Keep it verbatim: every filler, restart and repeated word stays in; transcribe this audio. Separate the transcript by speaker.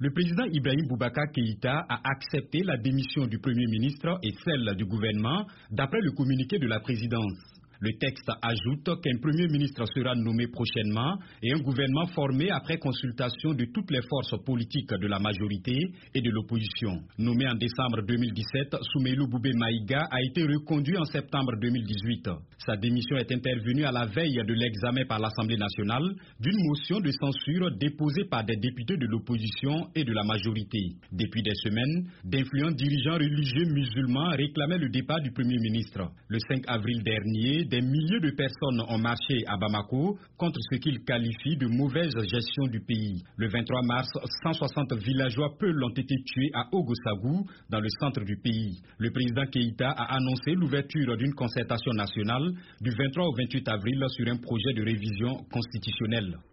Speaker 1: Le président Ibrahim Boubacar Keïta a accepté la démission du Premier ministre et celle du gouvernement, d'après le communiqué de la présidence. Le texte ajoute qu'un Premier ministre sera nommé prochainement et un gouvernement formé après consultation de toutes les forces politiques de la majorité et de l'opposition. Nommé en décembre deux mille dix-sept, Soumeylou Boubé Maïga a été reconduit en septembre deux mille dix-huit. Sa démission est intervenue à la veille de l'examen par l'Assemblée nationale d'une motion de censure déposée par des députés de l'opposition et de la majorité. Depuis des semaines, d'influents dirigeants religieux musulmans réclamaient le départ du Premier ministre. Le cinq avril dernier, des milliers de personnes ont marché à Bamako contre ce qu'ils qualifient de mauvaise gestion du pays. Le vingt-trois mars, cent soixante villageois peuls ont été tués à Ogosagou, dans le centre du pays. Le président Keïta a annoncé l'ouverture d'une concertation nationale du vingt-trois au vingt-huit avril sur un projet de révision constitutionnelle.